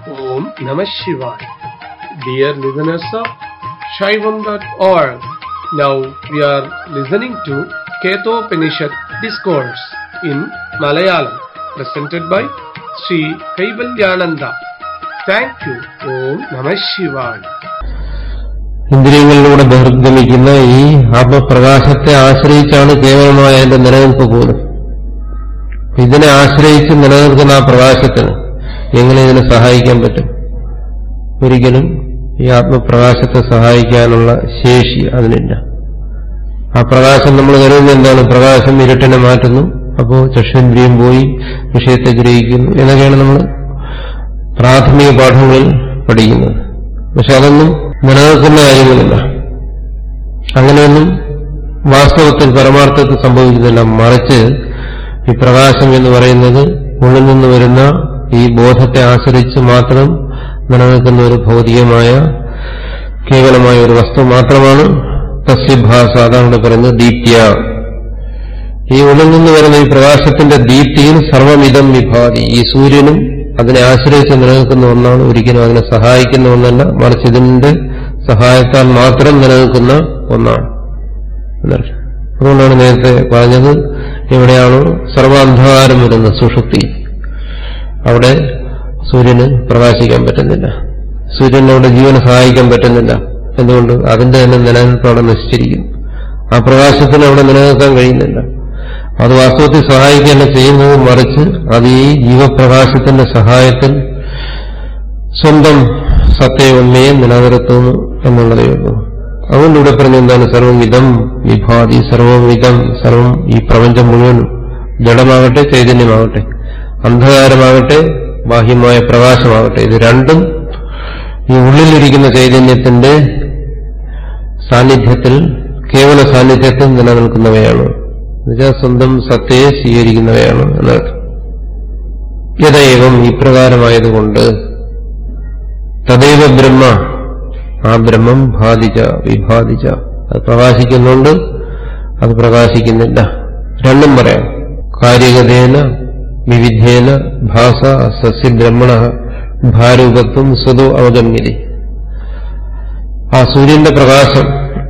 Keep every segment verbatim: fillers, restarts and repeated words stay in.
Om Namah Shivaya. Dear listeners of Shaivam dot org, now we are listening to Ketopanishad Discourse in Malayalam, presented by Sri Kaivalyananda. Thank you. Om Namah Shivaya. ഇന്ദ്രിയങ്ങളിലൂടെ ബഹിർഗമിക്കുന്ന ഈ ആത്മപ്രകാശത്തെ ആശ്രയിച്ചാണ് കേവലമായ എന്റെ നിലനിൽപ്പ് പോലും. ഇതിനെ ആശ്രയിച്ച് നിലനിൽക്കുന്ന ആ പ്രകാശത്തിന് എങ്ങനെ ഇതിനെ സഹായിക്കാൻ പറ്റും? ഒരിക്കലും ഈ ആത്മപ്രകാശത്തെ സഹായിക്കാനുള്ള ശേഷി അതിനില്ല. ആ പ്രകാശം നമ്മൾ കരുതുന്നത് എന്താണ്? പ്രകാശം ഇരുട്ടിനെ മാറ്റുന്നു, അപ്പോൾ ചക്ഷുന്ദ്രിയം പോയി വിഷയത്തെ ഗ്രഹിക്കുന്നു എന്നൊക്കെയാണ് നമ്മൾ പ്രാഥമിക പാഠങ്ങളിൽ പഠിക്കുന്നത്. പക്ഷെ അതൊന്നും നിലനിൽക്കുന്ന കാര്യങ്ങളില്ല. അങ്ങനെയൊന്നും വാസ്തവത്തിൽ പരമാർത്ഥത്തിൽ സംഭവിക്കുന്നില്ല. മറിച്ച് ഈ പ്രകാശം എന്ന് പറയുന്നത് ഉള്ളിൽ നിന്ന് വരുന്ന ഈ ബോധത്തെ ആശ്രയിച്ച് മാത്രം നിലനിൽക്കുന്ന ഒരു ഭൗതികമായ കേവലമായ ഒരു വസ്തു മാത്രമാണ്. തസ്യഭാസ, അതാണ് പറയുന്നത് ദീപ്തിയ. ഈ ഉള്ളിൽ നിന്ന് വരുന്ന ഈ പ്രകാശത്തിന്റെ ദീപ്തിയിൽ സർവമിതം വിഭാതി. ഈ സൂര്യനും അതിനെ ആശ്രയിച്ച് നിലനിൽക്കുന്ന ഒന്നാണ്, ഒരിക്കലും അതിനെ സഹായിക്കുന്ന ഒന്നല്ല, മറിച്ച് ഇതിന്റെ സഹായത്താൽ മാത്രം നിലനിൽക്കുന്ന ഒന്നാണ്. അതുകൊണ്ടാണ് നേരത്തെ പറഞ്ഞത്, എവിടെയാണോ സർവാന്ധകാരം വരുന്നത് സുഷുപ്തി, അവിടെ സൂര്യന് പ്രകാശിക്കാൻ പറ്റുന്നില്ല, സൂര്യനോട് ജീവനെ സഹായിക്കാൻ പറ്റുന്നില്ല. എന്തുകൊണ്ട്? അതിന്റെ തന്നെ നിലനിൽപ്പ് അവിടെ നശിച്ചിരിക്കുന്നു. ആ പ്രകാശത്തിന് അവിടെ നിലനിൽക്കാൻ കഴിയുന്നില്ല. അത് വാസ്തവത്തിൽ സഹായിക്കുകയല്ല ചെയ്യുന്നത്, മറിച്ച് അത് ഈ ജീവപ്രകാശത്തിന്റെ സഹായത്തിൽ സ്വന്തം സത്യഉണ്മയെ നിലനിർത്തുന്നു എന്നുള്ളതേ ഉള്ളൂ. അതുകൊണ്ട് ഇവിടെ പറഞ്ഞ എന്താണ്? സർവവിധം വിഭാതി. സർവവിധം, സർവം, ഈ പ്രപഞ്ചം മുഴുവനും, ജഡമാകട്ടെ ചൈതന്യമാകട്ടെ, അന്ധകാരമാകട്ടെ ബാഹ്യമായ പ്രകാശമാകട്ടെ, ഇത് രണ്ടും ഈ ഉള്ളിലിരിക്കുന്ന ചൈതന്യത്തിന്റെ സാന്നിധ്യത്തിൽ, കേവല സാന്നിധ്യത്തിൽ നിലനിൽക്കുന്നവയാണ്. എന്നുവെച്ചാൽ സ്വന്തം സത്തയെ സ്വീകരിക്കുന്നവയാണ് എന്നർത്ഥം. യഥൈവം, ഇപ്രകാരമായതുകൊണ്ട്, തദൈവ ബ്രഹ്മ, ആ ബ്രഹ്മം ഭാതിച്ച വിഭാതിച്ച, അത് പ്രകാശിക്കുന്നുണ്ട്, അത് പ്രകാശിക്കുന്നില്ല. രണ്ടും പറയാം. കാര്യഗതേന വിവിധേന ഭാസ സസ്യബ്രഹ്മണ ഭാരൂപത്വം സ്വതോ അവഗമ്യതി. ആ സൂര്യന്റെ പ്രകാശം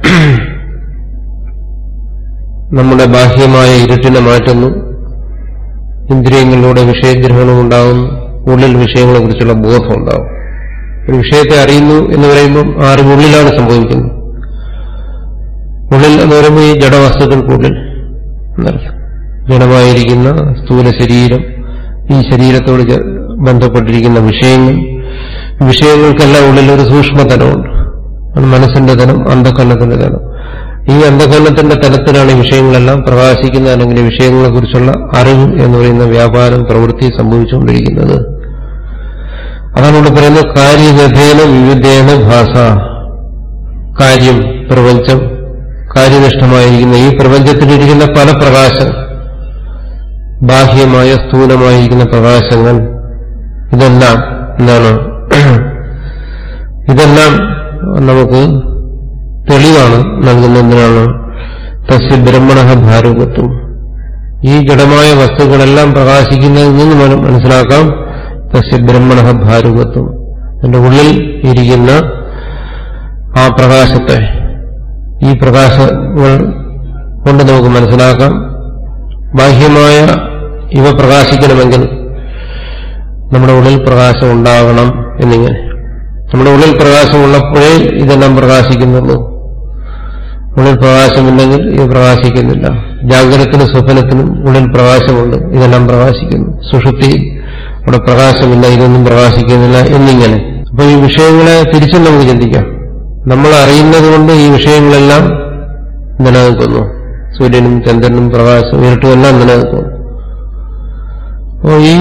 നമ്മുടെ ബാഹ്യമായ ഇരുട്ടിനെ മാറ്റുന്നു, ഇന്ദ്രിയങ്ങളിലൂടെ വിഷയഗ്രഹണം ഉണ്ടാകുന്നു, ഉള്ളിൽ വിഷയങ്ങളെ കുറിച്ചുള്ള ബോധം ഉണ്ടാകും. ഒരു വിഷയത്തെ അറിയുന്നു എന്ന് പറയുമ്പോൾ ആ അറിവ് ഉള്ളിലാണ് സംഭവിക്കുന്നത്. ഉള്ളിൽ എന്ന് പറയുമ്പോൾ ഈ ജഡവസ്തുക്കൾക്കുള്ളിൽ എന്നർത്ഥം. ജഡമായിരിക്കുന്ന സ്ഥൂല ശരീരം, ഈ ശരീരത്തോട് ബന്ധപ്പെട്ടിരിക്കുന്ന വിഷയങ്ങൾ, വിഷയങ്ങൾക്കെല്ലാം ഉള്ളിലൊരു സൂക്ഷ്മതലമുണ്ട്. അത് മനസ്സിന്റെ തലം, അന്ധകരണത്തിന്റെ തലം. ഈ അന്ധകരണത്തിന്റെ തലത്തിലാണ് ഈ വിഷയങ്ങളെല്ലാം പ്രകാശിക്കുന്നത്, അല്ലെങ്കിൽ വിഷയങ്ങളെക്കുറിച്ചുള്ള അറിവ് എന്ന് പറയുന്ന വ്യാപാരം, പ്രവൃത്തി സംഭവിച്ചുകൊണ്ടിരിക്കുന്നത്. അതാണ് ഇവിടെ പറയുന്നത് കാര്യഗതേന വിവിധേന ഭാസ. കാര്യം, പ്രപഞ്ചം, കാര്യനിഷ്ഠമായിരിക്കുന്ന ഈ പ്രപഞ്ചത്തിലിരിക്കുന്ന പല പ്രകാശം, ബാഹ്യമായ സ്ഥൂലമായിരിക്കുന്ന പ്രകാശങ്ങൾ, ഇതെല്ലാം എന്താണ്? ഇതെല്ലാം നമുക്ക് തെളിവാണ് നൽകുന്നതിനാണ് തസ്യ ബ്രഹ്മണ ഭാരൂപത്വം. ഈ ജഡമായ വസ്തുക്കളെല്ലാം പ്രകാശിക്കുന്നതിൽ നിന്ന് മനസ്സിലാക്കാം തസ്യ ബ്രഹ്മണ ഭാരൂപത്വം. എന്റെ ഉള്ളിൽ ഇരിക്കുന്ന ആ പ്രകാശത്തെ, ഈ പ്രകാശങ്ങൾ കൊണ്ട് നമുക്ക് മനസ്സിലാക്കാം ബാഹ്യമായ ഇവ പ്രകാശിക്കണമെങ്കിൽ നമ്മുടെ ഉള്ളിൽ പ്രകാശം ഉണ്ടാകണം എന്നിങ്ങനെ. നമ്മുടെ ഉള്ളിൽ പ്രകാശമുള്ളപ്പോഴേ ഇതെല്ലാം പ്രകാശിക്കുന്നുള്ളൂ. ഉള്ളിൽ പ്രകാശമില്ലെങ്കിൽ ഇത് പ്രകാശിക്കുന്നില്ല. ജാഗ്രതത്തിനും സ്വപ്നത്തിനും ഉള്ളിൽ പ്രകാശമുണ്ട്, ഇതെല്ലാം പ്രകാശിക്കുന്നു. സുഷുപ്തിയിൽ അവിടെ പ്രകാശമില്ല, ഇതൊന്നും പ്രകാശിക്കുന്നില്ല എന്നിങ്ങനെ. അപ്പൊ ഈ വിഷയങ്ങളെ തിരിച്ചും നമുക്ക് ചിന്തിക്കാം. നമ്മൾ അറിയുന്നത് കൊണ്ട് ഈ വിഷയങ്ങളെല്ലാം നിലനിൽക്കുന്നു. സൂര്യനും ചന്ദ്രനും പ്രകാശവും ഇരുട്ടും എല്ലാം നിലനിൽക്കുന്നു. അപ്പോൾ ഈ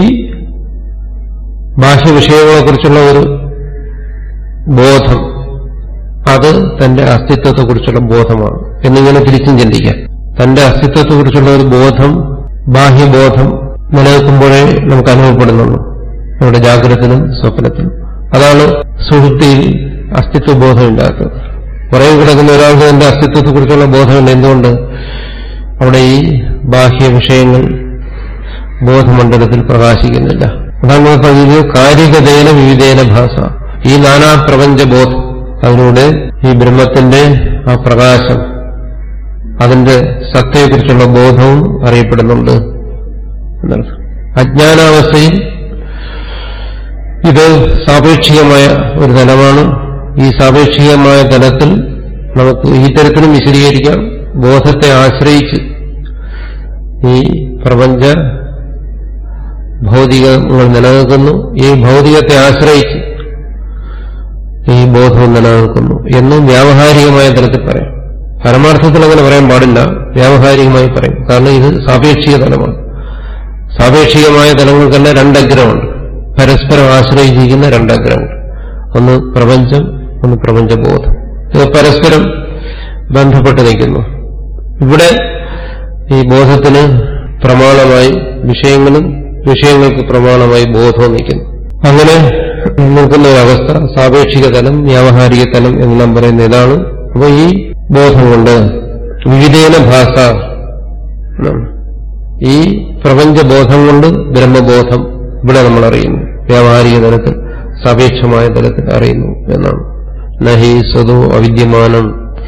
ബാഹ്യവിഷയങ്ങളെക്കുറിച്ചുള്ള ഒരു ബോധം, അത് തന്റെ അസ്തിത്വത്തെക്കുറിച്ചുള്ള ബോധമാണ് എന്നിങ്ങനെ തിരിച്ചും ചിന്തിക്കാം. തന്റെ അസ്തിത്വത്തെക്കുറിച്ചുള്ള ഒരു ബോധം, ബാഹ്യബോധം നിലനിൽക്കുമ്പോഴേ നമുക്ക് അനുഭവപ്പെടുന്നുള്ളൂ, നമ്മുടെ ജാഗ്രതത്തിനും സ്വപ്നത്തിനും. അതാണ് സുഷുപ്തിയിൽ അസ്തിത്വബോധമില്ലാത്തത്. പുറകെ കിടക്കുന്ന ഒരാൾക്ക് തന്റെ അസ്തിത്വത്തെക്കുറിച്ചുള്ള ബോധമില്ല. എന്തുകൊണ്ട്? അവിടെ ഈ ബാഹ്യ വിഷയങ്ങൾ ബോധമണ്ഡലത്തിൽ പ്രകാശിക്കുന്നില്ല. അതാണ് പറഞ്ഞത് കാരികതേന വിവിധേന ഭാഷ. ഈ നാനാ പ്രപഞ്ചബോധം അതിലൂടെ ഈ ബ്രഹ്മത്തിന്റെ ആ പ്രകാശം, അതിന്റെ സത്തയെക്കുറിച്ചുള്ള ബോധവും അറിയപ്പെടുന്നുണ്ട് എന്നർത്ഥം. അജ്ഞാനാവസ്ഥയിൽ ഇത് സാപേക്ഷികമായ ഒരു തലമാണ്. ഈ സാപേക്ഷികമായ തലത്തിൽ നമുക്ക് ഈ തരത്തിലും വിശദീകരിക്കാം. ബോധത്തെ ആശ്രയിച്ച് ഈ പ്രപഞ്ച ഭൗതികങ്ങൾ നിലനിൽക്കുന്നു, ഈ ഭൗതികത്തെ ആശ്രയിച്ച് ഈ ബോധവും നിലനിൽക്കുന്നു എന്നും വ്യാവഹാരികമായ തലത്തിൽ പറയാം. പരമാർത്ഥത്തിൽ അങ്ങനെ പറയാൻ പാടില്ല, വ്യാവഹാരികമായി പറയും. കാരണം ഇത് സാപേക്ഷിക തലമാണ്. സാപേക്ഷികമായ തലങ്ങൾക്കല്ല രണ്ടഗ്രഹമുണ്ട്, പരസ്പരം ആശ്രയിച്ചിരിക്കുന്ന രണ്ടഗ്രഹമുണ്ട്. ഒന്ന് പ്രപഞ്ചം, ഒന്ന് പ്രപഞ്ചബോധം. ഇത് പരസ്പരം ബന്ധപ്പെട്ട് നിൽക്കുന്നു. ഇവിടെ ഈ ബോധത്തിന് പ്രമാണമായി വിഷയങ്ങളും വിഷയങ്ങൾക്ക് പ്രമാണമായി ബോധവും നിൽക്കുന്നു. അങ്ങനെ നിൽക്കുന്ന ഒരവസ്ഥ സാപേക്ഷിക തലം, വ്യാവഹാരിക തലം എന്നെല്ലാം പറയുന്ന ഇതാണ്. അപ്പോൾ ഈ ബോധം കൊണ്ട് വിവിധേന ഭാഷ, ഈ പ്രപഞ്ചബോധം കൊണ്ട് ബ്രഹ്മബോധം ഇവിടെ നമ്മൾ അറിയുന്നു, വ്യാവഹാരിക തലത്തിൽ സാപേക്ഷമായ തലത്തിൽ അറിയുന്നു എന്നാണ്. നഹി സ്വതോ അവിദ്യമാനം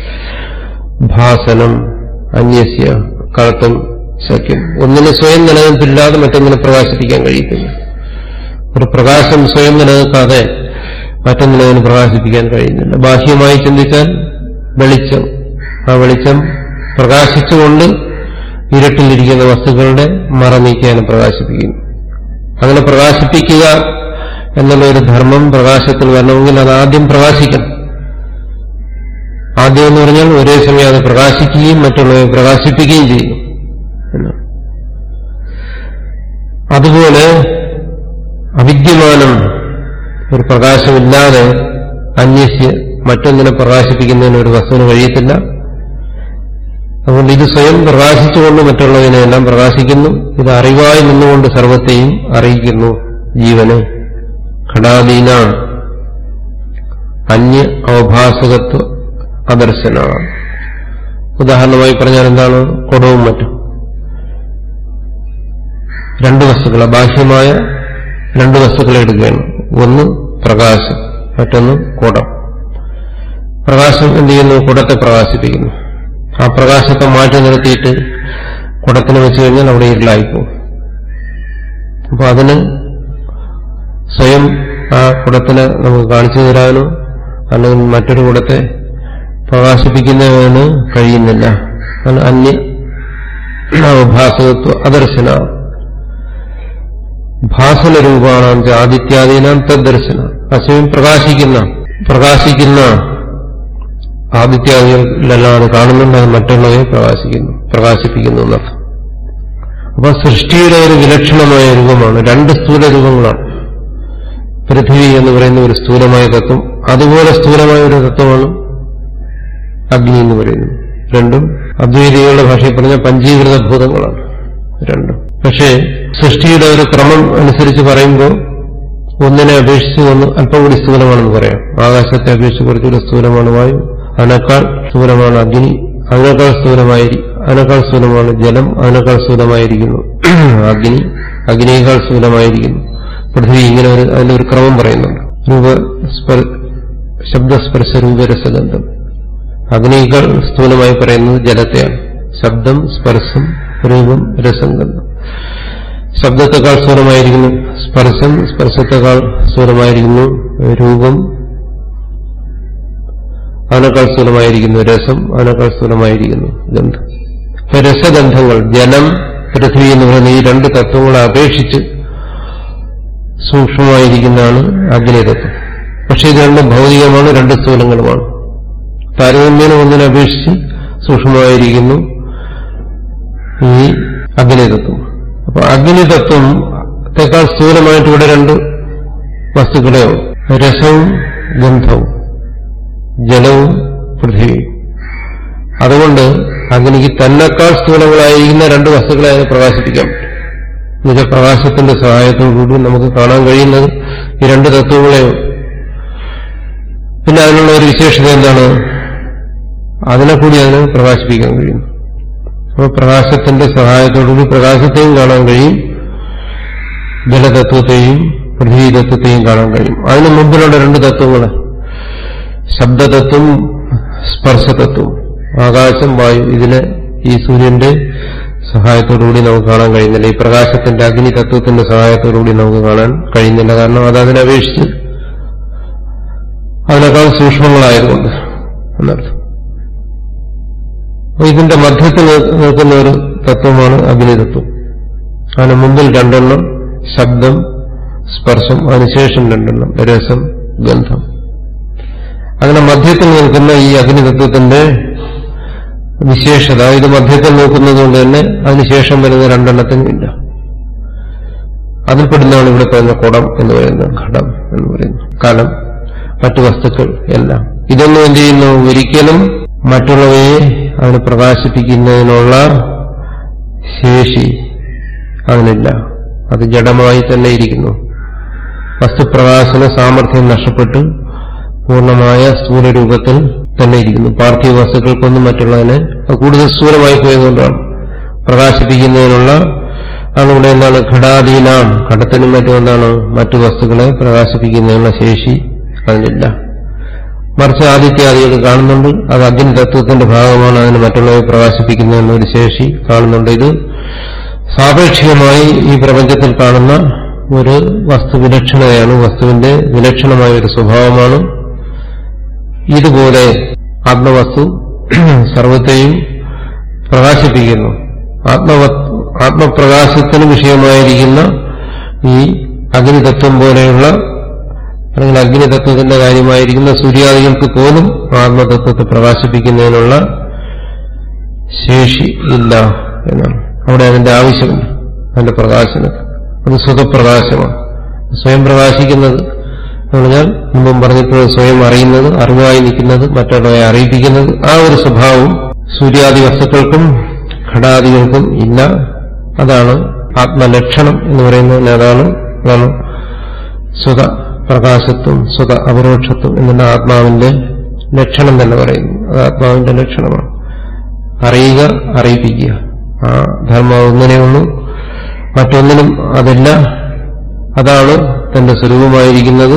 ഭാസനം അന്യസ്യ കർത്തും ശക്യം. ഒന്നിന് സ്വയം നിലനിൽപ്പില്ലാതെ മറ്റൊന്നിനെ പ്രകാശിപ്പിക്കാൻ കഴിയത്തില്ല. ഒരു പ്രകാശം സ്വയം നിലനിൽക്കാതെ മറ്റൊന്നിനെ പ്രകാശിപ്പിക്കാൻ കഴിയുന്നില്ല. ബാഹ്യമായി ചിന്തിച്ചാൽ വെളിച്ചം, ആ വെളിച്ചം പ്രകാശിച്ചുകൊണ്ട് ഇരുട്ടിലിരിക്കുന്ന വസ്തുക്കളുടെ മറ നീക്കിയാണ് പ്രകാശിപ്പിക്കുന്നു. അങ്ങനെ പ്രകാശിപ്പിക്കുക എന്നുള്ള ഒരു ധർമ്മം പ്രകാശത്തിൽ വരണമെങ്കിൽ അത് ആദ്യം പ്രകാശിക്കണം. ആദ്യം എന്ന് പറഞ്ഞാൽ ഒരേ സമയം അത് പ്രകാശിക്കുകയും മറ്റുള്ളവരെ പ്രകാശിപ്പിക്കുകയും ചെയ്യുന്നു. അതുപോലെ അവിദ്യമാനം ഒരു പ്രകാശമില്ലാതെ അന്യസ്യ മറ്റൊന്നിനെ പ്രകാശിപ്പിക്കുന്നതിന് ഒരു വസ്തുവിന് കഴിയത്തില്ല. അതുകൊണ്ട് ഇത് സ്വയം പ്രകാശിച്ചുകൊണ്ട് മറ്റുള്ളതിനെല്ലാം പ്രകാശിക്കുന്നു. ഇത് അറിവായി നിന്നുകൊണ്ട് സർവത്തെയും അറിയിക്കുന്നു. ജീവന് ഘടാദീന അന്യ അവഭാസകത്വ അദർശനമാണ്. ഉദാഹരണമായി പറഞ്ഞാൽ എന്താണ്? കുടവും മറ്റും രണ്ട് വസ്തുക്കൾ, ബാഹ്യമായ രണ്ട് വസ്തുക്കളെ എടുക്കുകയാണ്. ഒന്ന് പ്രകാശം, മറ്റൊന്ന് കുടം. പ്രകാശം എന്ത് ചെയ്യുന്നു? കുടത്തെ പ്രകാശിപ്പിക്കുന്നു. ആ പ്രകാശത്തെ മാറ്റി നിർത്തിയിട്ട് കുടത്തിന് വെച്ച് കഴിഞ്ഞാൽ അവിടെ ഇരുളായിപ്പോകും. അപ്പൊ അതിന് സ്വയം ആ കുടത്തിനെ നമുക്ക് കാണിച്ചു തരാനോ അല്ലെങ്കിൽ മറ്റൊരു കുടത്തെ പ്രകാശിപ്പിക്കുന്നതിന് കഴിയുന്നില്ല. അന്യ ഭാസകത്വ അദർശന ഭാസന രൂപാണാം ആദിത്യാദീനാം തദ്ദർശന. അസ്യം പ്രകാശിക്കുന്ന പ്രകാശിക്കുന്ന ആദിത്യാദികളെല്ലാം അത് കാണുന്നുണ്ട്, അത് മറ്റുള്ളവയെ പ്രകാശിക്കുന്നു പ്രകാശിപ്പിക്കുന്നു എന്നർത്ഥം. അപ്പൊ സൃഷ്ടിയുടെ ഒരു വിലക്ഷണമായ രൂപമാണ്. രണ്ട് സ്ഥൂല രൂപങ്ങളാണ്. പൃഥ്വി എന്ന് പറയുന്ന ഒരു സ്ഥൂലമായ തത്വം, അതുപോലെ സ്ഥൂലമായ ഒരു തത്വമാണ് അഗ്നി എന്ന് പറയുന്നത്. രണ്ടും അദ്വൈതികളുടെ ഭാഷയിൽ പറഞ്ഞ പഞ്ചീകൃത ഭൂതങ്ങളാണ് രണ്ടും. പക്ഷേ സൃഷ്ടിയുടെ ഒരു ക്രമം അനുസരിച്ച് പറയുമ്പോൾ ഒന്നിനെ അപേക്ഷിച്ച് ഒന്ന് അല്പം കൂടി സ്ഥൂലമാണെന്ന് പറയാം. ആകാശത്തെ അപേക്ഷിച്ച് കുറച്ചുകൂടി സ്ഥൂലമാണ് വായു, അതിനേക്കാൾ സ്ഥൂലമാണ് അഗ്നി, അതിനേക്കാൾ സ്ഥൂലമായി അതിനേക്കാൾ സ്ഥൂലമാണ് ജലം, അതിനേക്കാൾ സ്ഥൂലമായിരിക്കുന്നു അഗ്നി, അഗ്നിയേക്കാൾ സ്ഥൂലമായിരിക്കുന്നു പൃഥ്വി. ഇങ്ങനെ ഒരു അതിലൊരു ക്രമം പറയുന്നുണ്ട്. രൂപ ശബ്ദസ്പർശ രൂപരസഗന്ധം. അഗ്നിയേക്കാൾ സ്ഥൂലമായി പറയുന്നത് ജലത്തെയാണ്. ശബ്ദം, സ്പർശം, രൂപം, രസഗന്ധം. ശബ്ദത്തെക്കാൾ സ്ഥൂലമായിരിക്കുന്നു സ്പർശം, സ്പർശത്തെക്കാൾ സ്ഥൂലമായിരിക്കുന്നു രൂപം, അതിനേക്കാൾ സ്ഥൂലമായിരിക്കുന്നു രസം, അതിനേക്കാൾ സ്ഥൂലമായിരിക്കുന്നു ഗന്ധം. ഇപ്പൊ രസഗന്ധങ്ങൾ ജലം, പൃഥ്വി എന്ന് പറയുന്ന ഈ രണ്ട് തത്വങ്ങളെ അപേക്ഷിച്ച് സൂക്ഷ്മമായിരിക്കുന്നതാണ് അഗ്നിതത്വം. പക്ഷെ ഇത് രണ്ടും ഭൗതികമാണ്, രണ്ട് സ്ഥൂലങ്ങളുമാണ്. താരതമ്യേന ഒന്നിനെ അപേക്ഷിച്ച് സൂക്ഷ്മമായിരിക്കുന്നു ഈ അഗ്നിതത്വം. അപ്പൊ അഗ്നിതത്വത്തെക്കാൾ സ്ഥൂലമായിട്ട് ഇവിടെ രണ്ട് വസ്തുക്കളെ രസവും ഗന്ധവും, ജലവും പൃഥ്വിയും. അതുകൊണ്ട് അഗ്നിക്ക് തന്നെക്കാൾ സ്ഥൂലങ്ങളായിരിക്കുന്ന രണ്ട് വസ്തുക്കളെ അതിനെ പ്രകാശിപ്പിക്കാൻ പറ്റും. എന്നുവെച്ചാൽ പ്രകാശത്തിന്റെ സഹായത്തോടുകൂടി നമുക്ക് കാണാൻ കഴിയുന്നത് ഈ രണ്ട് തത്വങ്ങളെയും. പിന്നെ അതിനുള്ള ഒരു വിശേഷത എന്താണ്? അതിനെ കൂടി അതിനെ പ്രകാശിപ്പിക്കാൻ കഴിയും. അപ്പോൾ പ്രകാശത്തിന്റെ സഹായത്തോടുകൂടി പ്രകാശത്തെയും കാണാൻ കഴിയും, ജലതത്വത്തെയും പൃഥ്വീതത്വത്തെയും കാണാൻ കഴിയും. അതിന് മുമ്പിലുള്ള രണ്ട് തത്വങ്ങൾ, ശബ്ദതത്വം, സ്പർശതത്വം, ആകാശം, വായു, ഇതിനെ ഈ സൂര്യന്റെ സഹായത്തോടുകൂടി നമുക്ക് കാണാൻ കഴിയുന്നില്ല. ഈ പ്രകാശത്തിന്റെ അഗ്നി തത്വത്തിന്റെ സഹായത്തോടുകൂടി നമുക്ക് കാണാൻ കഴിയുന്നില്ല. കാരണം അത് അതിനെ അപേക്ഷിച്ച് അതിനേക്കാൾ സൂക്ഷ്മങ്ങളായതുകൊണ്ട് എന്നർത്ഥം. അപ്പൊ ഇതിന്റെ മധ്യത്തിൽ നിൽക്കുന്ന ഒരു തത്വമാണ് അഗ്നിതത്വം. അതിന് മുമ്പിൽ രണ്ടെണ്ണം ശബ്ദം, സ്പർശം, അതിനുശേഷം രണ്ടെണ്ണം രസം, ഗന്ധം. അങ്ങനെ മധ്യത്തിൽ നിൽക്കുന്ന ഈ അഗ്നിതത്വത്തിന്റെ വിശേഷത, ഇത് മധ്യത്തിൽ നോക്കുന്നതുകൊണ്ട് തന്നെ അതിനുശേഷം വരുന്ന രണ്ടെണ്ണത്തിനുമില്ല. അതിൽപ്പെടുന്നതാണ് ഇവിടെ പറയുന്ന കുടം എന്ന് പറയുന്നത്, ഘടം എന്ന് പറയുന്നു, കലം, മറ്റു വസ്തുക്കൾ എല്ലാം. ഇതൊന്നും എന്ത് ചെയ്യുന്നു? ഒരിക്കലും മറ്റുള്ളവയെ അതിന് പ്രകാശിപ്പിക്കുന്നതിനുള്ള ശേഷി അതിനില്ല. അത് ജഡമായി തന്നെ ഇരിക്കുന്നു. വസ്തുപ്രകാശന സാമർഥ്യം നഷ്ടപ്പെട്ട് പൂർണ്ണമായ സ്ഥൂലരൂപത്തിൽ തന്നെ ഇരിക്കുന്നു. പാർത്ഥിവ വസ്തുക്കൾക്കൊന്നും മറ്റുള്ളതിനെ കൂടുതൽ സ്ഥൂലമായി പോയതുകൊണ്ടാണ് പ്രകാശിപ്പിക്കുന്നതിനുള്ള അതുകൊണ്ട് എന്താണ് ഘടാദീനാം, ഘടത്തിനും മറ്റും എന്താണ് മറ്റു വസ്തുക്കളെ പ്രകാശിപ്പിക്കുന്നതിനുള്ള ശേഷി അതിനില്ല. മറിച്ച് ആദിത്യാദികൾ കാണുന്നുണ്ട്, അത് അഗ്നി തത്വത്തിന്റെ ഭാഗമാണ്, അതിന് മറ്റുള്ളവരെ പ്രകാശിപ്പിക്കുന്നതിനുള്ള ഒരു ശേഷി കാണുന്നുണ്ട്. ഇത് സാപേക്ഷികമായി ഈ പ്രപഞ്ചത്തിൽ കാണുന്ന ഒരു വസ്തു വിലക്ഷണതയാണ്, വസ്തുവിന്റെ വിലക്ഷണമായ ഒരു സ്വഭാവമാണ്. ഇതുപോലെ ആത്മവസ്തു സർവത്തെയും പ്രകാശിപ്പിക്കുന്നു. ആത്മവ ആത്മപ്രകാശത്തിന് വിഷയമായിരിക്കുന്ന ഈ അഗ്നിതത്വം പോലെയുള്ള അല്ലെങ്കിൽ അഗ്നിതത്വത്തിന്റെ കാര്യമായിരിക്കുന്ന സൂര്യാദികൾക്ക് പോലും ആത്മതത്വത്തെ പ്രകാശിപ്പിക്കുന്നതിനുള്ള ശേഷി ഇല്ല എന്നാണ്. അവിടെ അതിന്റെ ആവശ്യമില്ല. അതിന്റെ പ്രകാശനം അത് സ്വതപ്രകാശമാണ്. സ്വയം പ്രകാശിക്കുന്നത് എന്ന് പറഞ്ഞാൽ മുമ്പും പറഞ്ഞിട്ടുള്ള സ്വയം അറിയുന്നത്, അറിവായി നിൽക്കുന്നത്, മറ്റുള്ളവരെ അറിയിപ്പിക്കുന്നത്, ആ ഒരു സ്വഭാവം സൂര്യാദി വസ്തുക്കൾക്കും ഘടാദികൾക്കും ഇല്ല. അതാണ് ആത്മലക്ഷണം എന്ന് പറയുന്നതിന്. അതാണ് അതാണ് സ്വത പ്രകാശത്വം, സ്വത അപരോക്ഷത്വം എന്നുള്ള ആത്മാവിന്റെ ലക്ഷണം തന്നെ പറയുന്നു. അത് ആത്മാവിന്റെ ലക്ഷണമാണ്. അറിയുക, അറിയിപ്പിക്കുക. ആ ധർമ്മം ഒന്നിനെയുള്ളൂ, മറ്റൊന്നിനും അതില്ല. അതാണ് തന്റെ സ്വരൂപമായിരിക്കുന്നത്.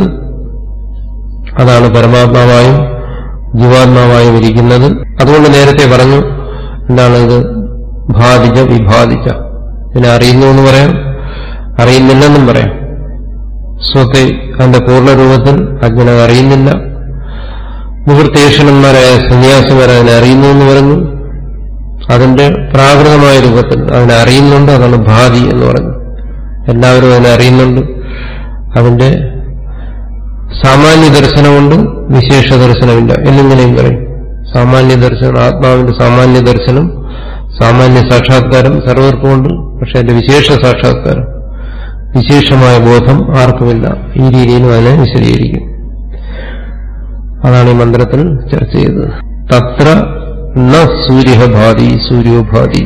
അതാണ് പരമാത്മാവായും ജീവാത്മാവായും ഇരിക്കുന്നത്. അതുകൊണ്ട് നേരത്തെ പറഞ്ഞു എന്താണ് ഇത് ഭാതിജ വിഭാതിജ. ഇതിനെ അറിയുന്നു എന്ന് പറയാം, അറിയുന്നില്ലെന്നും പറയാം. സ്വത്തെ അതിന്റെ പൂർണ്ണരൂപത്തിൽ അജ്ഞനെ അറിയുന്നില്ല. നിവൃത്തേഷണന്മാരായ സന്യാസിമാർ അതിനെ അറിയുന്നു എന്ന് പറഞ്ഞു. അതിന്റെ പ്രാകൃതമായ രൂപത്തിൽ അതിനെ അറിയുന്നുണ്ട്. അതാണ് ഭാതി എന്ന് പറഞ്ഞു. എല്ലാവരും അതിനെ അറിയുന്നുണ്ട്. അതിന്റെ സാമാന്യ ദർശനമുണ്ട്, വിശേഷ ദർശനമില്ല എന്നിങ്ങനെയും പറയും. സാമാന്യ ദർശനം, ആത്മാവിന്റെ സാമാന്യ ദർശനം, സാമാന്യ സാക്ഷാത്കാരം സർവർക്കുമുണ്ട്. പക്ഷെ അതിന്റെ വിശേഷ സാക്ഷാത്കാരം, വിശേഷമായ ബോധം ആർക്കുമില്ല. ഈ രീതിയിലും അതിനെ വിശദീകരിക്കും. അതാണ് ഈ മന്ത്രത്തിൽ ചർച്ച ചെയ്തത്. തത്ര ന സൂര്യഭാതി സൂര്യോഭാതി,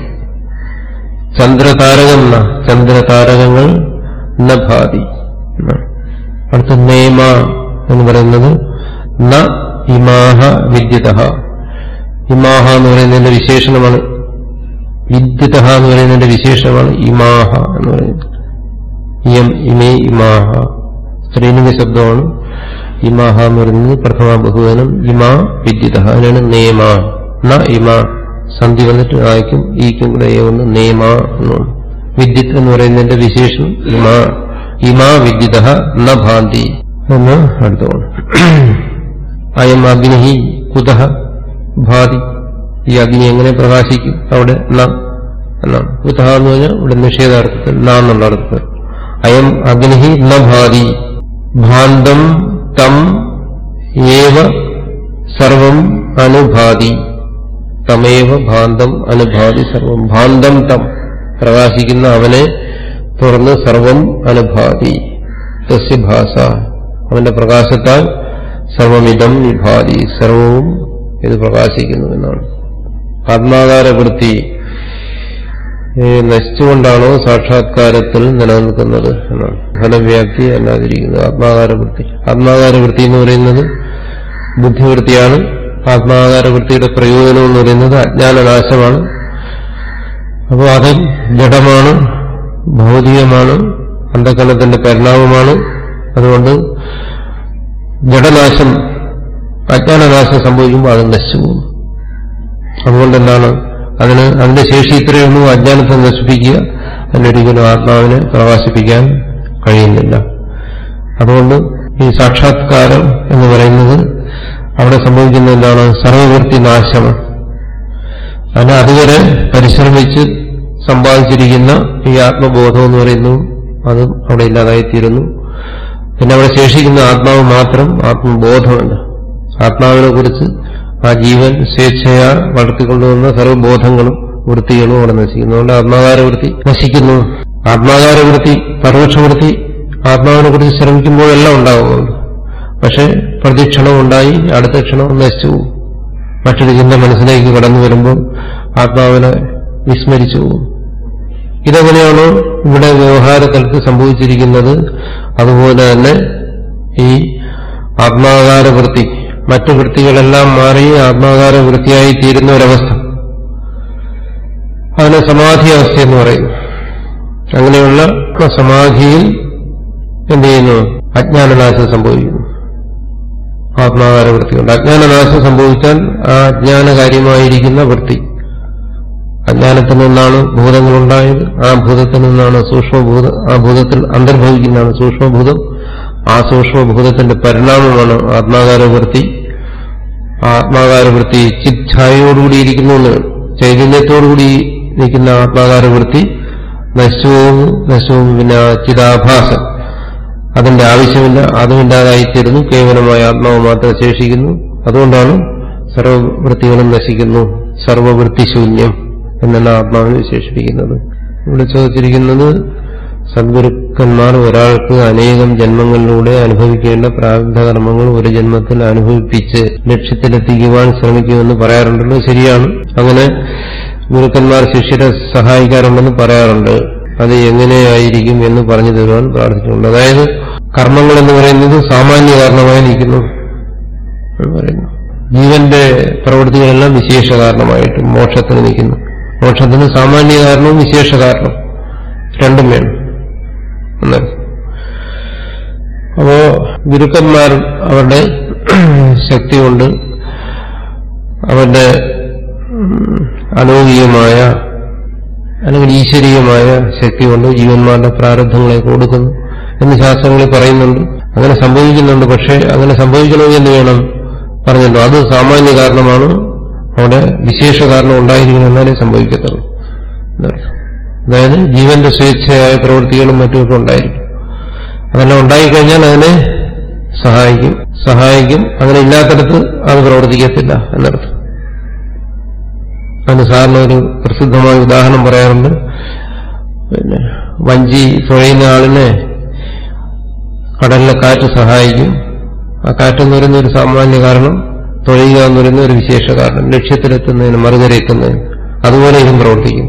ചന്ദ്രതാരകം ന, ചന്ദ്രതാരകങ്ങൾ ന ഭാതി. അടുത്ത നേമ എന്ന് പറയുന്നത് ന ഇമാഹ വിദ്യുതഃ. ഇമാഹ എന്ന് പറയുന്നതിന്റെ വിശേഷണമാണ്. വിദ്യുതഃ എന്ന് പറയുന്നതിന്റെ വിശേഷമാണ് ഇമാഹ എന്ന് പറയുന്നത്. ഇയം ഇമേ ഇമാഹ സ്ത്രീലിംഗ ശബ്ദമാണ്. ഇമാഹ എന്ന് പറയുന്നത് പ്രഥമ ബഹുവചനം. ഇമാ വിദ്യുതഃ, അതിനാണ് നേമ. ന ഇമ സന്ധി വന്നിട്ട് ആയിക്കും ഈക്കും കൂടെ ഒന്ന് നേമ എന്നാണ്. വിദ്യുത് എന്ന് പറയുന്നതിന്റെ വിശേഷം ഇമാ. ഇമാ വിദ്യുതഃ ന ഭാന്തി എന്ന് അടുത്തമാണ്. അയം അഗ്നി കുതഃ ഭാതി, ഈ അഗ്നി എങ്ങനെ പ്രകാശിക്കും? അവിടെ ന എന്നാണ്. കുതഃ എന്ന് പറഞ്ഞാൽ ഇവിടെ നിഷേധാർത്ഥത്തിൽ ന എന്നുള്ള അർത്ഥത്തിൽ. അയം അഗ്നി ന ഭാതി ഭാന്തം തം ഏവ സർവം അനുഭാതി. തമേവ ഭാന്തം അനുഭാതി സർവം. ഭാന്തം തം പ്രകാശിക്കുന്ന അവനെ തുറന്ന് സർവം അനുഭാതി. തസ്യ ഭാസ, അവന്റെ പ്രകാശത്താൽ സർവമിതം വിഭാതി, സർവവും ഇത് പ്രകാശിക്കുന്നു എന്നാണ്. ആത്മാകാരവൃത്തി നശിച്ചുകൊണ്ടാണോ സാക്ഷാത്കാരത്തിൽ നിലനിൽക്കുന്നത് എന്നാണ്. ഫലവ്യാപ്തി അല്ലാതിരിക്കുന്നത് ആത്മാകാരവൃത്തി. ആത്മാകാരവൃത്തി എന്ന് പറയുന്നത് ബുദ്ധിവൃത്തിയാണ്. ആത്മാകാരവൃത്തിയുടെ പ്രയോജനം എന്ന് പറയുന്നത് അജ്ഞാനനാശമാണ്. അപ്പോൾ അത് ജഡമാണ്, ഭൗതികമാണ്, അന്ധകരണത്തിന്റെ പരിണാമമാണ്. അതുകൊണ്ട് ജഡനാശം, അജ്ഞാനനാശം സംഭവിക്കുമ്പോൾ അത് നശിച്ചു പോകും. അതുകൊണ്ട് എന്താണ് അതിന് അതിന്റെ ശേഷി ഇത്രയൊന്നും അജ്ഞാനത്തെ നശിപ്പിക്കുക, അതിനൊരിക്കലും ആത്മാവിനെ പ്രകാശിപ്പിക്കാൻ കഴിയുന്നില്ല. അതുകൊണ്ട് ഈ സാക്ഷാത്കാരം എന്ന് പറയുന്നത് അവിടെ സംഭവിക്കുന്ന എന്താണ്? സർവവൃത്തി നാശമാണ്. അതിന് അതുവരെ പരിശ്രമിച്ച് സമ്പാദിച്ചിരിക്കുന്ന ഈ ആത്മബോധം എന്ന് പറയുന്നു അതും അവിടെ ഇല്ലാതായിത്തീരുന്നു. പിന്നെ അവിടെ ശേഷിക്കുന്ന ആത്മാവ് മാത്രം, ആത്മബോധമല്ല. ആത്മാവിനെ കുറിച്ച് ആ ജീവൻ സ്വേച്ഛയാ വളർത്തിക്കൊണ്ടുവന്ന സർവ്വബോധങ്ങളും വൃത്തികളും അവിടെ നശിക്കുന്നു. അതുകൊണ്ട് ആത്മാകാരവൃത്തി നശിക്കുന്നു. ആത്മാകാരവൃത്തി, പരോക്ഷവൃത്തി ആത്മാവിനെ കുറിച്ച് ശ്രമിക്കുമ്പോഴെല്ലാം ഉണ്ടാകുന്നുണ്ട്. പക്ഷെ പ്രതിക്ഷണം ഉണ്ടായി അടുത്ത ക്ഷണം നശിച്ചു പോകും. മറ്റൊരു ചിന്ത മനസ്സിലേക്ക് കടന്നു വരുമ്പോൾ ആത്മാവിനെ വിസ്മരിച്ചു പോകും. ഇതെങ്ങനെയാണോ ഇവിടെ വ്യവഹാരതലത്ത് സംഭവിച്ചിരിക്കുന്നത്, അതുപോലെ തന്നെ ഈ ആത്മാകാരവൃത്തി മറ്റു വൃത്തികളെല്ലാം മാറി ആത്മാകാരവൃത്തിയായി തീരുന്ന ഒരവസ്ഥ, അതിനെ സമാധി അവസ്ഥ എന്ന് പറയുന്നു. അങ്ങനെയുള്ള സമാധിയിൽ എന്ത് ചെയ്യുന്നു? അജ്ഞാനനാശം സംഭവിക്കുന്നു. ആത്മാകാരവൃത്തി കൊണ്ട് അജ്ഞാനനാശം സംഭവിച്ചാൽ ആ അജ്ഞാനകാര്യമായിരിക്കുന്ന വൃത്തി, അജ്ഞാനത്തിൽ നിന്നാണ് ഭൂതങ്ങളുണ്ടായത്, ആ ഭൂതത്തിൽ നിന്നാണ് സൂക്ഷ്മഭൂതം, ആ ഭൂതത്തിൽ അന്തർഭവിക്കുന്നതാണ് സൂക്ഷ്മഭൂതം, ആ സൂക്ഷ്മഭൂതത്തിന്റെ പരിണാമമാണ് ആത്മാകാരവൃത്തി. ആത്മാകാരവൃത്തി ചിത് ഛായയോടുകൂടിയിരിക്കുന്നു, ചൈതന്യത്തോടുകൂടി നിൽക്കുന്ന ആത്മാകാരവൃത്തി നശിച്ചു പോകുന്നു. നശിച്ചു പോകുന്നു പിന്നെ ചിതാഭാസം, അതിന്റെ ആവശ്യമില്ല, അതുമില്ലാതായിത്തീരുന്നു. കേവലമായ ആത്മാവ് മാത്രം ശേഷിക്കുന്നു. അതുകൊണ്ടാണ് സർവവൃത്തികളും നശിക്കുന്നു. സർവവൃത്തിശൂന്യം എന്നാണ് ആത്മാവിനെ വിശേഷിപ്പിക്കുന്നത്. ഇവിടെ ചോദിച്ചിരിക്കുന്നത് സദ്ഗുരുക്കന്മാർ ഒരാൾക്ക് അനേകം ജന്മങ്ങളിലൂടെ അനുഭവിക്കേണ്ട പ്രാരബ്ധ കർമ്മങ്ങൾ ഒരു ജന്മത്തിൽ അനുഭവിപ്പിച്ച് ലക്ഷ്യത്തിലെത്തിക്കുവാൻ ശ്രമിക്കുമെന്ന് പറയാറുണ്ടല്ലോ. ശരിയാണ്, അങ്ങനെ ഗുരുക്കന്മാർ ശിഷ്യരെ സഹായിക്കാറുണ്ടെന്ന് പറയാറുണ്ട്. അത് എങ്ങനെയായിരിക്കും എന്ന് പറഞ്ഞു തരുവാൻ പ്രാർത്ഥിച്ചിട്ടുണ്ട്. അതായത് കർമ്മങ്ങൾ എന്ന് പറയുന്നത് സാമാന്യ കാരണമായി നിൽക്കുന്നു എന്ന് പറയുന്നു. ജീവന്റെ പ്രവൃത്തികളെല്ലാം വിശേഷ കാരണമായിട്ട് മോക്ഷത്തിന് നിൽക്കുന്നു. മോക്ഷത്തിന് സാമാന്യ കാരണവും വിശേഷ കാരണം രണ്ടും വേണം എന്നാണ്. അപ്പോ ഗുരുക്കന്മാർ അവരുടെ ശക്തി കൊണ്ട്, അവരുടെ അലൗകികമായ അല്ലെങ്കിൽ ഈശ്വരീയമായ ശക്തി കൊണ്ട് ജീവന്മാരുടെ പ്രാരബ്ധങ്ങളെ കൊടുക്കുന്നു എന്ന് ശാസ്ത്രങ്ങളിൽ പറയുന്നുണ്ട്. അങ്ങനെ സംഭവിക്കുന്നുണ്ട്. പക്ഷേ അങ്ങനെ സംഭവിക്കണമെങ്കിൽ എന്ത് വേണം പറഞ്ഞല്ലോ, അത് സാമാന്യ കാരണമാണ്. അവിടെ വിശേഷ കാരണം ഉണ്ടായിരിക്കണം, എന്നാലേ സംഭവിക്കത്തുള്ളൂ. അതായത് ജീവന്റെ സ്വേച്ഛയായ പ്രവൃത്തികളും മറ്റുമൊക്കെ ഉണ്ടായിരിക്കും. അതെല്ലാം ഉണ്ടായിക്കഴിഞ്ഞാൽ അതിനെ സഹായിക്കും സഹായിക്കും അങ്ങനെ ഇല്ലാത്തടത്ത് അത് പ്രവർത്തിക്കത്തില്ല എന്നർത്ഥം. അതിന് സാറിന് ഒരു പ്രസിദ്ധമായ ഉദാഹരണം പറയാറുണ്ട്. പിന്നെ വഞ്ചി തുഴയുന്ന ആളിനെ കടലിലെ കാറ്റ് സഹായിക്കും. ആ കാറ്റെന്ന് പറയുന്ന ഒരു സാമാന്യ കാരണം, തുഴയുക എന്ന് പറയുന്ന ഒരു വിശേഷ കാരണം, ലക്ഷ്യത്തിലെത്തുന്നതിന് മറുകരയെത്തുന്നതിന്. അതുപോലെ ഇതും പ്രവർത്തിക്കും.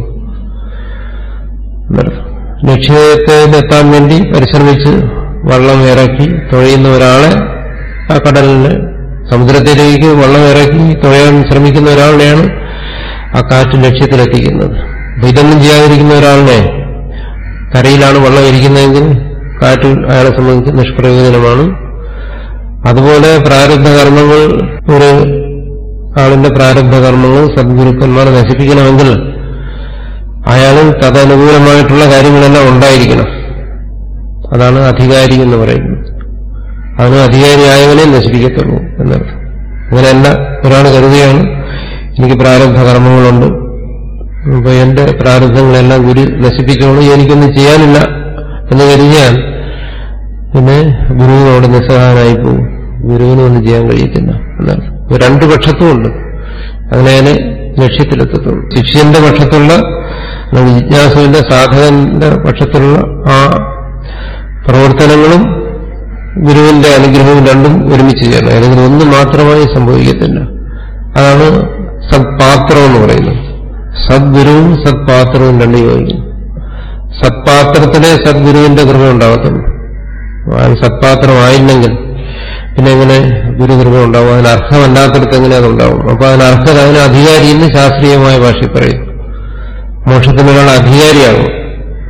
ലക്ഷ്യത്തിലെത്താൻ വേണ്ടി പരിശ്രമിച്ച് വള്ളം ഇറക്കി തുഴയുന്ന ഒരാളെ, ആ കടലിന് സമുദ്രത്തിലേക്ക് വള്ളം ഇറക്കി തുഴയാൻ ശ്രമിക്കുന്ന ഒരാളെയാണ് ആ കാറ്റ് ലക്ഷ്യത്തിലെത്തിക്കുന്നത്. അപ്പൊ ഇതൊന്നും ചെയ്യാതിരിക്കുന്ന ഒരാളിനെ, കരയിലാണ് വള്ളം ഇരിക്കുന്നതെങ്കിൽ കാറ്റ് അയാളെ സംബന്ധിച്ച് നിഷ്പ്രയോജനമാണ്. അതുപോലെ പ്രാരബ്ധ കർമ്മങ്ങൾ, ഒരു ആളിന്റെ പ്രാരബ്ധ കർമ്മങ്ങൾ സദ്ഗുരുക്കന്മാരെ നശിപ്പിക്കണമെങ്കിൽ അയാളിൽ തദനുകൂലമായിട്ടുള്ള കാര്യങ്ങളെല്ലാം ഉണ്ടായിരിക്കണം. അതാണ് അധികാരി എന്ന് പറയുന്നത്. അതിന് അധികാരിയായവനെ നശിപ്പിക്കത്തുള്ളൂ എന്നർത്ഥം. അങ്ങനെയല്ല, ഒരാൾ കരുതുകയാണ് എനിക്ക് പ്രാരബ്ധ കർമ്മങ്ങളുണ്ട്, അപ്പൊ എന്റെ പ്രാരബ്ധങ്ങളെല്ലാം ഗുരു നശിപ്പിച്ചോളൂ, എനിക്കൊന്നും ചെയ്യാനില്ല എന്ന് കരുതിയാൽ പിന്നെ ഗുരുവിനോട് നിസ്സഹായനായി പോകും. ഗുരുവിനും ഒന്നും ചെയ്യാൻ കഴിയത്തില്ല എന്നാണ്. രണ്ടു പക്ഷത്തുമുണ്ട്. അങ്ങനെ ലക്ഷ്യത്തിലെത്തത്തുള്ളൂ. ശിഷ്യന്റെ പക്ഷത്തുള്ള, ജിജ്ഞാസുവിന്റെ സാധകന്റെ പക്ഷത്തുള്ള ആ പ്രവർത്തനങ്ങളും ഗുരുവിന്റെ അനുഗ്രഹവും രണ്ടും ഒരുമിച്ച് ചെയ്യണം. അല്ലെങ്കിൽ ഒന്ന് മാത്രമായി സംഭവിക്കത്തില്ല. അതാണ് സത്പാത്രം എന്ന് പറയുന്നത്. സദ്ഗുരുവും സത്പാത്രവും രണ്ടും യോജിക്കും. സത്പാത്രത്തിലെ സദ്ഗുരുവിന്റെ കൃപ ഉണ്ടാകത്തുള്ളൂ. അത് സത്പാത്രമായില്ലെങ്കിൽ പിന്നെ എങ്ങനെ ഗുരുകൃപ ഉണ്ടാവും? അതിന് അർഹമല്ലാത്തടത്ത് എങ്ങനെ അതുണ്ടാവും? അപ്പൊ അതിന് അർഹത, അതിന് അധികാരി എന്ന് ശാസ്ത്രീയമായ ഭാഷയിൽ പറയും. മോക്ഷത്തിനൊരാൾ അധികാരിയാകും.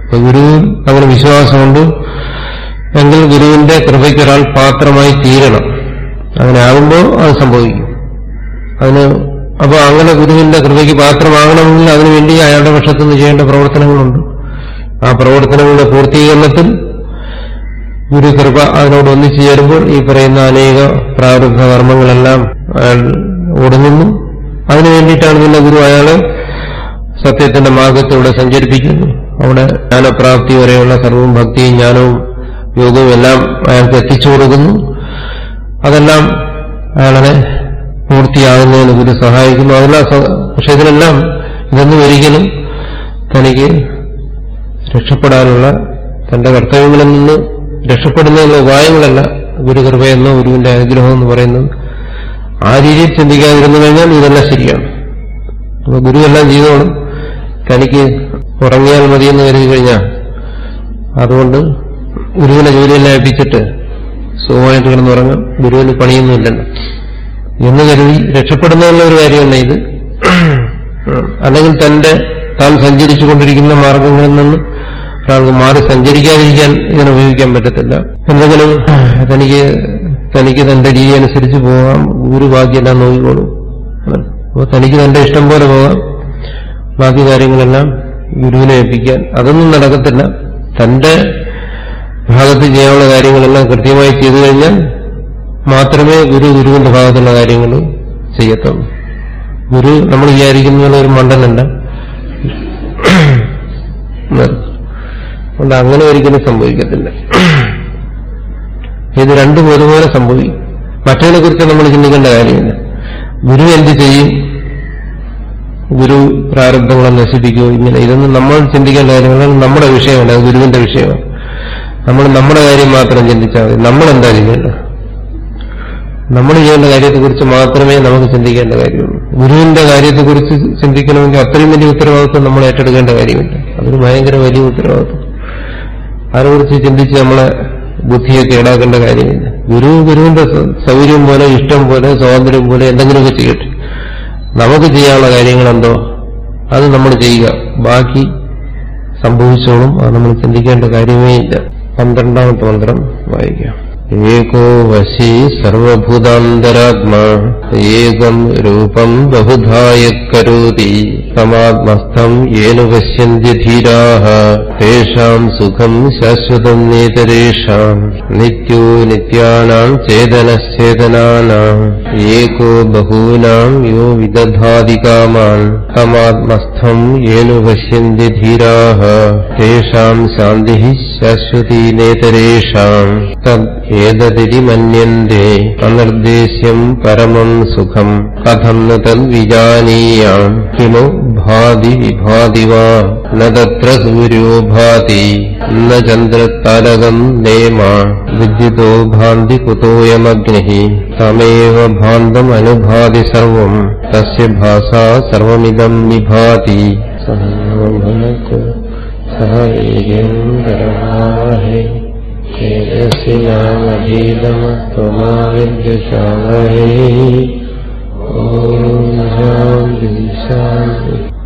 അപ്പൊ ഗുരുവിൽ അങ്ങനെ വിശ്വാസമുണ്ട് എങ്കിൽ ഗുരുവിന്റെ കൃപയ്ക്ക് ഒരാൾ പാത്രമായി തീരണം. അങ്ങനെ ആകുമ്പോൾ അത് സംഭവിക്കും. അതിന് അപ്പൊ അങ്ങനെ ഗുരുവിന്റെ കൃപയ്ക്ക് പാത്രമാകണമെങ്കിൽ അതിനുവേണ്ടി അയാളുടെ പക്ഷത്തുനിന്ന് ചെയ്യേണ്ട പ്രവർത്തനങ്ങളുണ്ട്. ആ പ്രവർത്തനങ്ങളുടെ പൂർത്തീകരണത്തിൽ ഗുരുകൃപ അതിനോട് ഒന്നിച്ചു ചേരുമ്പോൾ ഈ പറയുന്ന അനേക പ്രാരബ്ധ കർമ്മങ്ങളെല്ലാം അയാൾ ഒടുങ്ങുന്നു. അതിനു വേണ്ടിയിട്ടാണ് പിന്നെ ഗുരു അയാളെ സത്യത്തിന്റെ മാർഗത്തിലൂടെ സഞ്ചരിപ്പിക്കുന്നു. അവിടെ ജ്ഞാനപ്രാപ്തി വരെയുള്ള സർവ്വം ഭക്തിയും ജ്ഞാനവും യോഗവും എല്ലാം അയാൾക്ക് എത്തിച്ചു കൊടുക്കുന്നു. അതെല്ലാം അയാളെ പൂർത്തിയാകുന്നതിന് ഗുരു സഹായിക്കുന്നു. അതെല്ലാം പക്ഷെ ഇതിനെല്ലാം ഇതൊന്നും ഒരിക്കലും തനിക്ക് രക്ഷപ്പെടാനുള്ള തന്റെ കർത്തവ്യങ്ങളിൽ നിന്ന് രക്ഷപ്പെടുന്നതിനുള്ള ഉപായങ്ങളല്ല ഗുരുകൃപയെന്നോ ഗുരുവിന്റെ അനുഗ്രഹം എന്ന് പറയുന്നത്. ആ രീതിയിൽ ചിന്തിക്കാതിരുന്നു കഴിഞ്ഞാൽ ഇതെല്ലാം ശരിയാണ്. അപ്പൊ ഗുരു എല്ലാം ചെയ്തോളും, തനിക്ക് ഉറങ്ങിയാൽ മതിയെന്ന് കരുതി കഴിഞ്ഞാൽ അതുകൊണ്ട് ഗുരുവിനെ ജോലിയെല്ലാം ഏൽപ്പിച്ചിട്ട് സുഖമായിട്ട് കിടന്നുറങ്ങാം, ഗുരുവിന് പണിയൊന്നുമില്ലല്ലോ എന്ന് കരുതി രക്ഷപ്പെടുന്നതിനുള്ള ഒരു കാര്യമല്ല ഇത്. അല്ലെങ്കിൽ തന്റെ താൻ സഞ്ചരിച്ചുകൊണ്ടിരിക്കുന്ന മാർഗങ്ങളിൽ നിന്ന് ഒരാൾക്ക് മാറി സഞ്ചരിക്കാതിരിക്കാൻ ഇതിനെ ഉപയോഗിക്കാൻ പറ്റത്തില്ല. എന്തെങ്കിലും തനിക്ക് തനിക്ക് തന്റെ രീതി അനുസരിച്ച് പോകാം, ഗുരു ബാക്കിയെല്ലാം നോക്കിക്കോളും. അപ്പോൾ തനിക്ക് തന്റെ ഇഷ്ടം പോലെ പോകാം, ബാക്കി കാര്യങ്ങളെല്ലാം ഗുരുവിനെ ഏൽപ്പിക്കാൻ അതൊന്നും നടക്കത്തില്ല. തന്റെ ഭാഗത്ത് ചെയ്യാനുള്ള കാര്യങ്ങളെല്ലാം കൃത്യമായി ചെയ്തു കഴിഞ്ഞാൽ മാത്രമേ ഗുരു ഗുരുവിന്റെ ഭാഗത്തുള്ള കാര്യങ്ങൾ ചെയ്യത്തുള്ളൂ. ഗുരു നമ്മൾ വിചാരിക്കുന്ന ഒരു മണ്ടനല്ല. അതുകൊണ്ട് അങ്ങനെ ഒരിക്കലും സംഭവിക്കത്തില്ല. ഇത് രണ്ടും ഒരുപോലെ സംഭവിക്കും. മറ്റതിനെ കുറിച്ച് നമ്മൾ ചിന്തിക്കേണ്ട കാര്യമില്ല. ഗുരു എന്ത് ചെയ്യും, ഗുരു പ്രാരബ്ധങ്ങളെ നശിപ്പിക്കുമോ, ഇങ്ങനെ ഇതൊന്നും നമ്മൾ ചിന്തിക്കേണ്ട കാര്യങ്ങളാണ്. നമ്മുടെ വിഷയമല്ല, അത് ഗുരുവിന്റെ വിഷയമാണ്. നമ്മൾ നമ്മുടെ കാര്യം മാത്രം ചിന്തിച്ചാൽ മതി. നമ്മളെന്താ ചെയ്യേണ്ടത്, നമ്മൾ ചെയ്യേണ്ട കാര്യത്തെക്കുറിച്ച് മാത്രമേ നമുക്ക് ചിന്തിക്കേണ്ട കാര്യമുള്ളൂ. ഗുരുവിന്റെ കാര്യത്തെക്കുറിച്ച് ചിന്തിക്കണമെങ്കിൽ അത്രയും വലിയ ഉത്തരവാദിത്വം നമ്മൾ ഏറ്റെടുക്കേണ്ട കാര്യമില്ല. അതൊരു ഭയങ്കര വലിയ ഉത്തരവാദിത്വം. അതിനെക്കുറിച്ച് ചിന്തിച്ച് നമ്മളെ ബുദ്ധിയൊക്കെ ഈടാക്കേണ്ട കാര്യമില്ല. ഗുരു ഗുരുവിന്റെ സൗകര്യം പോലെ, ഇഷ്ടം പോലെ, സ്വാതന്ത്ര്യം പോലെ എന്തെങ്കിലുമൊക്കെ ചെയ്യട്ടെ. നമുക്ക് ചെയ്യാനുള്ള കാര്യങ്ങളെന്തോ അത് നമ്മൾ ചെയ്യുക, ബാക്കി സംഭവിച്ചോളും. അത് നമ്മൾ ചിന്തിക്കേണ്ട കാര്യമേ ഇല്ല. പന്ത്രണ്ടാമത്തെ മന്ത്രം വായിക്കാം. ഏകോ വശി സർവഭൂതാന്തരാത്മാ ഏകം രൂപം ബഹുധായ കരോതി തമാത്മസ്ഥം യേന പശ്യന്തി ധീരാഃ തേഷാം സുഖം ശാശ്വതം നേതരേഷാം നിത്യോ നിത്യാനാം ചേതനശ്ചേതനാനാം ഏകോ ബഹൂനാം യോ വിദധാതി കാമാൻ തമാത്മസ്ഥം യേന പശ്യന്തി ധീരാഃ തേഷാം ശാന്തിഃ ശാശ്വതി നേതരേഷാം തദ് ഏതതിരി മന്യന്തേ അനിർദ്ദേശ്യം പരമം സുഖം കഥം ന തദ്വിജാനീയാം കിമു ഭാതി വിഭാതി വാ ന തത്ര സൂര്യോ ഭാതി ന ചന്ദ്രതാരകം നേമ വിദ്യുതോ ഭാന്തി കുതോയമഗ്നിഃ തമേവ ഭാന്തം അനുഭാതി സർവം തസ്യ ഭാസാ സർവമിദം നിഭാതി സഹ വീര്യം കരവാവഹൈ തേജസ്വിനാവധീതമസ്ത്വമാവിദ്വിഷാവഹൈ. ഓം ശാന്തി ശാന്തി.